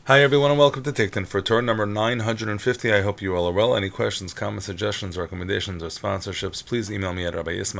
Hi everyone and welcome to Take 10 for Torah number 950. I hope you all are well. Any questions, comments, suggestions, recommendations, or sponsorships, please email me at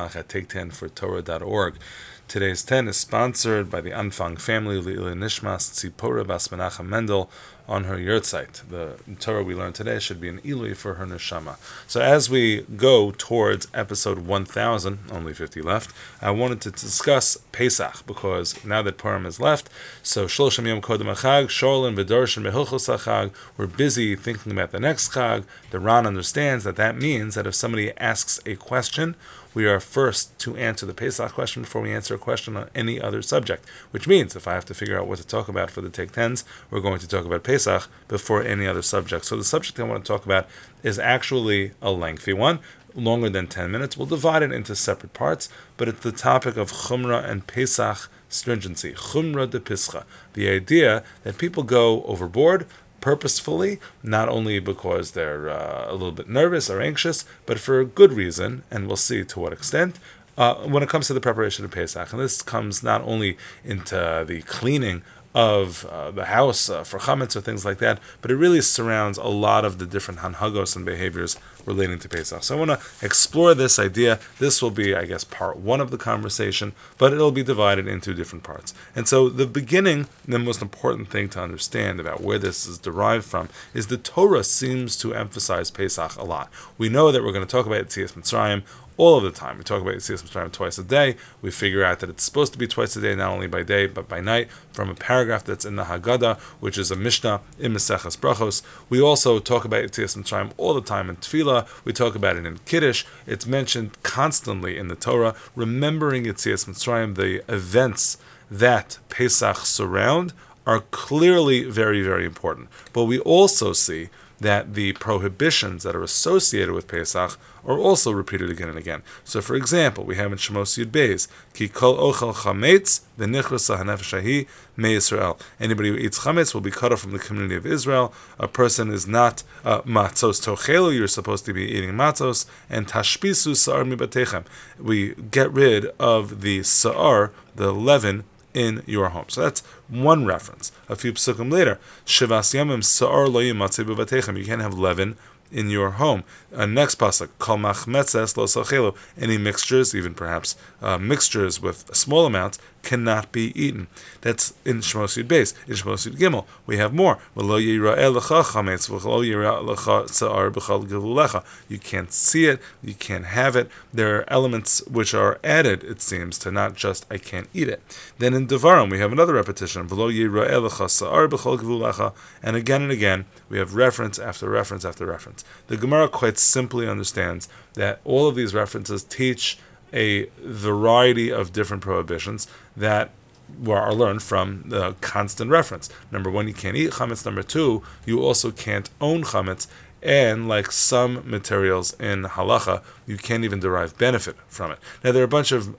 rabbiismach@take10fortorah.org. Today's 10 is sponsored by the Anfang family, Leila Nishmas Tzipora Bas Menachem Mendel, on her yurtzeit. The Torah we learned today should be an Ilui for her neshama. So as we go towards episode 1000, only 50 left, I wanted to discuss Pesach, because now that Purim is left, so Shloshim Yom Kodem HaChag, Shorlin, V'Dorshin, V'Hilchos HaChag, we're busy thinking about the next Chag. The Ran understands that means that if somebody asks a question, we are first to answer the Pesach question before we answer a question on any other subject. Which means, if I have to figure out what to talk about for the Take Tens, we're going to talk about Pesach before any other subject. So the subject I want to talk about is actually a lengthy one, longer than 10 minutes. We'll divide it into separate parts, but it's the topic of Chumrah and Pesach stringency. Chumrah de Pischa. The idea that people go overboard purposefully, not only because they're a little bit nervous or anxious, but for a good reason, and we'll see to what extent, when it comes to the preparation of Pesach. And this comes not only into the cleaning of the house for chametz or things like that, but it really surrounds a lot of the different hanhagos and behaviors relating to Pesach. So I want to explore this idea. This will be, I guess, part one of the conversation, but it'll be divided into different parts. And so the beginning, the most important thing to understand about where this is derived from, is the Torah seems to emphasize Pesach a lot. We know that we're going to talk about Yetzias Mitzrayim all of the time. We talk about Yetzias Mitzrayim twice a day. We figure out that it's supposed to be twice a day, not only by day, but by night, from a paragraph that's in the Haggadah, which is a Mishnah in Maseches Brachos. We also talk about Yetzias Mitzrayim all the time in Tefillah. We talk about it in Kiddush. It's mentioned constantly in the Torah. Remembering Yetzias Mitzrayim, the events that Pesach surround, are clearly very, very important. But we also see that the prohibitions that are associated with Pesach are also repeated again and again. So, for example, we have in Shemos Yud Beis, Ki kol ochel chametz v'nichras hanefesh hahi me Yisrael. Anybody who eats chametz will be cut off from the community of Israel. A person is not matzos tochelu. You're supposed to be eating matzos. And tashpisu sa'ar mibatechem. We get rid of the sa'ar, the leaven, in your home. So that's one reference. A few psukim later, Shivas Yamim Sa'ar Lo Yimatzeh B'Vatechem. You can't have leaven in your home. Next pasuk, Kol Machmetzes Lo Sachelu. Any mixtures, even perhaps mixtures with small amounts, cannot be eaten. That's in Shemos Yud Beis. In Shemos Yud Gimel, we have more. V'lo yira'eh lecha chametz v'lo yira'eh lecha sa'ar b'chal gevulecha. You can't see it. You can't have it. There are elements which are added, it seems, to not just I can't eat it. Then in Devarim, we have another repetition. V'lo yira'eh lecha sa'ar b'chal gevulecha. And again, we have reference after reference after reference. The Gemara quite simply understands that all of these references teach a variety of different prohibitions that are learned from the constant reference. Number one, you can't eat chametz. Number two, you also can't own chametz. And like some materials in halacha, you can't even derive benefit from it. Now there are a bunch of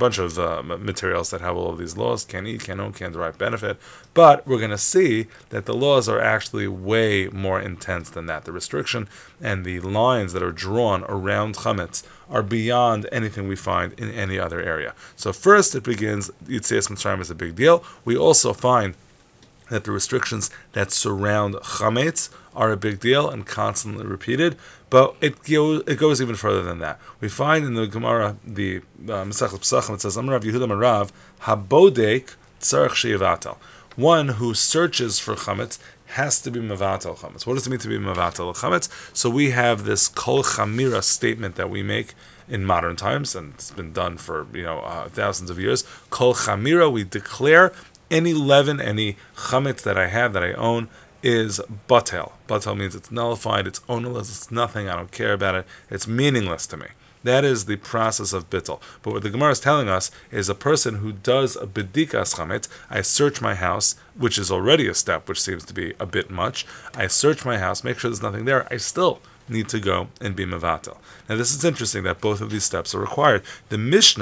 materials that have all of these laws: can't eat, can't own, can't derive benefit. But we're going to see that the laws are actually way more intense than that. The restriction and the lines that are drawn around chametz are beyond anything we find in any other area. So first, it begins Yetzias Mitzrayim is a big deal. We also find that the restrictions that surround chametz are a big deal and constantly repeated, but it goes even further than that. We find in the Gemara, the Masechet Pesachim, it says, Amar Rav Yehuda Marav, Habodek tzarich sheyivatel. One who searches for chametz has to be mevatel chametz. What does it mean to be mevatel chametz? So we have this kol chamira statement that we make in modern times, and it's been done for thousands of years. Kol chamira, we declare any leaven, any chametz that I have, that I own, is batel. Batel means it's nullified, it's ownerless, it's nothing, I don't care about it, it's meaningless to me. That is the process of bittul. But what the Gemara is telling us is a person who does a bedikas chametz, I search my house, which is already a step, which seems to be a bit much. I search my house, make sure there's nothing there, I still need to go and be mevatel. Now this is interesting that both of these steps are required. The Mishnah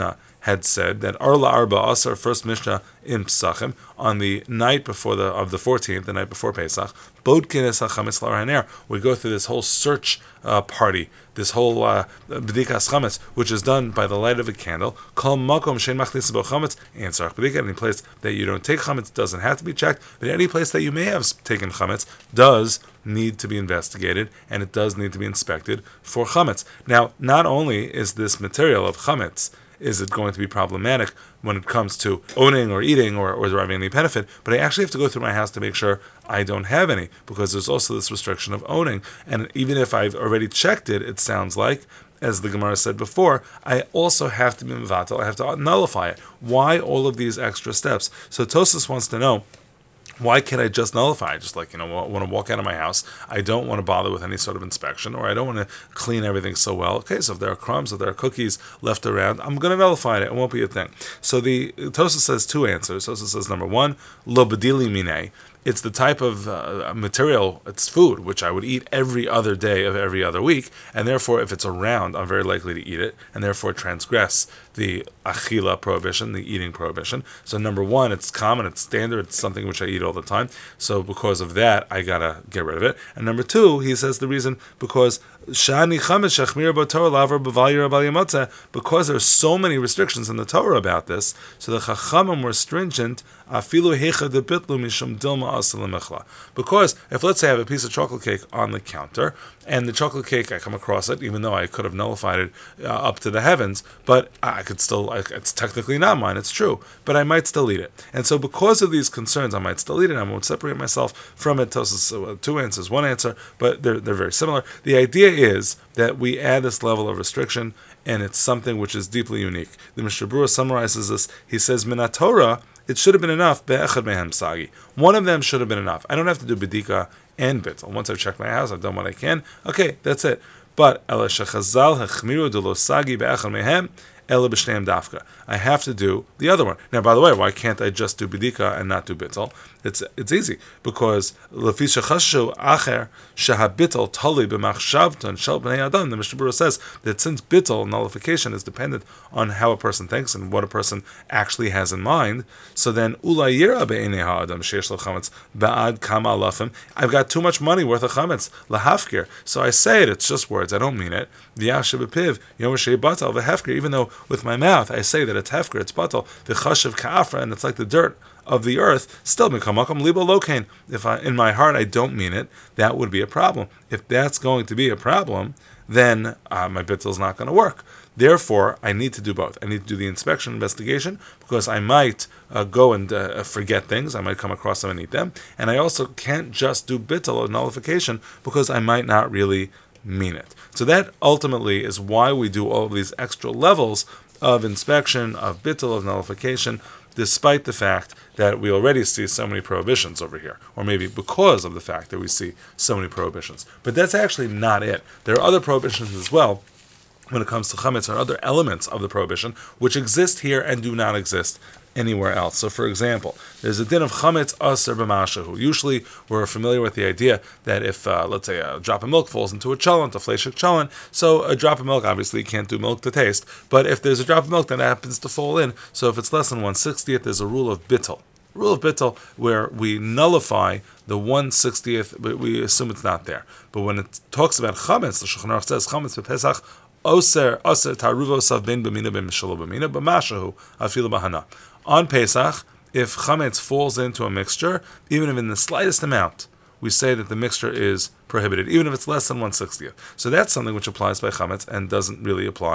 had said that Arla Arba Asar, first Mishnah in Pesachim, on the night before the 14th, the night before Pesach, Bodkin es HaChametz L'Haner. We go through this whole search party, this whole B'dikas Chametz, which is done by the light of a candle. Kol Makom Shein Machnis Bo Chametz, and Tzarech B'dika, any place that you don't take Chametz doesn't have to be checked, but any place that you may have taken Chametz does need to be investigated, and it does need to be inspected for Chametz. Now, not only is this material of Chametz, is it going to be problematic when it comes to owning or eating or deriving any benefit, but I actually have to go through my house to make sure I don't have any, because there's also this restriction of owning. And even if I've already checked it, it sounds like, as the Gemara said before, I also have to be mevatel, I have to nullify it. Why all of these extra steps? So Tosas wants to know, why can't I just nullify? Just like, want to walk out of my house, I don't want to bother with any sort of inspection, or I don't want to clean everything so well. Okay, so if there are crumbs, if there are cookies left around, I'm going to nullify it. It won't be a thing. So the Tosas says two answers. Tosas says, number one, lo bedili minei. It's the type of material, it's food, which I would eat every other day of every other week, and therefore if it's around, I'm very likely to eat it, and therefore transgress the achila prohibition, the eating prohibition. So number one, it's common, it's standard, it's something which I eat all the time, so because of that, I gotta get rid of it. And number two, he says the reason, because Shani Chametz Shechmir B'Torah Lavar B'Valir B'Al Yamotze, because there's so many restrictions in the Torah about this, so the Chachamim were stringent. Afilu Hecha de Bitlu Mishum Dilma Asal Mechla. Because if, let's say, I have a piece of chocolate cake on the counter, and the chocolate cake, I come across it, even though I could have nullified it up to the heavens, but I could still, it's technically not mine, it's true, but I might still eat it. And so because of these concerns, I might still eat it, I won't separate myself from it. Two answers, one answer, but they're very similar. The idea is that we add this level of restriction, and it's something which is deeply unique. The Mishnah Berurah summarizes this. He says, Minat Torah, it should have been enough, be'echad mehem sagi. One of them should have been enough. I don't have to do bedika and bittul. Once I've checked my house, I've done what I can. Okay, that's it. But ela shechazal hechmiru de lo sagi be'echad mehem ela b'shneim dafka. I have to do the other one. Now, by the way, why can't I just do bedika and not do bittul? It's easy, because lefi shechashu acher shehabittul tali b'machshavton shel b'nei adam. The Mishnah Berurah says that since bittul, nullification, is dependent on how a person thinks and what a person actually has in mind, so then ulay yira be'enei ha'adam sheish lo chametz ba'ad kama alafim. I've got too much money worth of chametz lahafkir, so I say it. It's just words. I don't mean it. V'yashav b'piv yom shei batal v'hefkir. Even though with my mouth I say that it's hefker, it's batal v'chashav ka'afra, and it's like the dirt of the earth, still mikamakam libo lokain. If in my heart I don't mean it, that would be a problem. If that's going to be a problem, then my bittul is not going to work. Therefore, I need to do both. I need to do the inspection investigation, because I might go and forget things. I might come across them and eat them. And I also can't just do bittul or nullification, because I might not really mean it. So that ultimately is why we do all of these extra levels of inspection, of bittul, of nullification, despite the fact that we already see so many prohibitions over here, or maybe because of the fact that we see so many prohibitions. But that's actually not it. There are other prohibitions as well when it comes to chametz, or other elements of the prohibition which exist here and do not exist anywhere else. So, for example, there's a din of chametz aser b'mashahu. Usually, we're familiar with the idea that if, let's say, a drop of milk falls into a cholent, a fleshik cholent, so a drop of milk, obviously, you can't do milk to taste, but if there's a drop of milk that happens to fall in, so if it's less than 1/60th, there's a rule of bittul. Rule of bittul, where we nullify the 1/60th, but we assume it's not there. But when it talks about chametz, the Shulchan Aruch says chametz b'Pesach oser taruvo sav ben b'mina b'mishalo b'mina b'mashahu afilu b'hana. On Pesach, if chametz falls into a mixture, even if in the slightest amount, we say that the mixture is prohibited, even if it's less than 1/60th. So that's something which applies by chametz and doesn't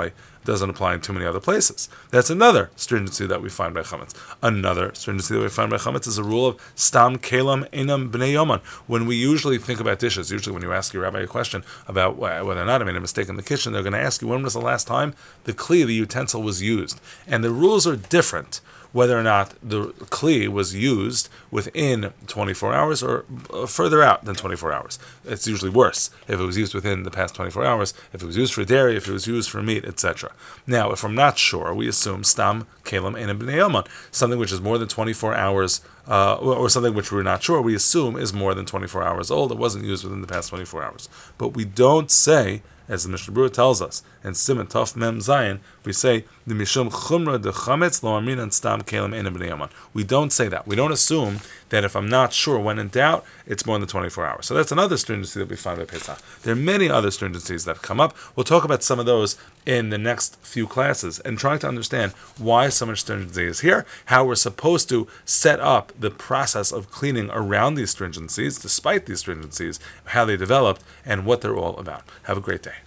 apply in too many other places. That's another stringency that we find by chametz. Another stringency that we find by chametz is a rule of stam kelam enam b'nei yoman. When we usually think about dishes, usually when you ask your rabbi a question about whether or not I made a mistake in the kitchen, they're going to ask you, when was the last time the kli, the utensil, was used? And the rules are different whether or not the kli was used within 24 hours or further out than 24 hours. It's usually worse if it was used within the past 24 hours, if it was used for dairy, if it was used for meat, etc. Now, if I'm not sure, we assume stam kelam enam b'nei yoman, something which is more than 24 hours, or something which we're not sure, we assume is more than 24 hours old. It wasn't used within the past 24 hours. But we don't say, as the Mishnah Berurah tells us, and Siman Tov Mem Zayin, we say The mishum chumra de chametz lo aminan stam kelim ena b'nei yaman. We don't say that. We don't assume that if I'm not sure, when in doubt, it's more than 24 hours. So that's another stringency that we find by Pesach. There are many other stringencies that come up. We'll talk about some of those in the next few classes and trying to understand why so much stringency is here, how we're supposed to set up the process of cleaning around these stringencies, despite these stringencies, how they developed, and what they're all about. Have a great day.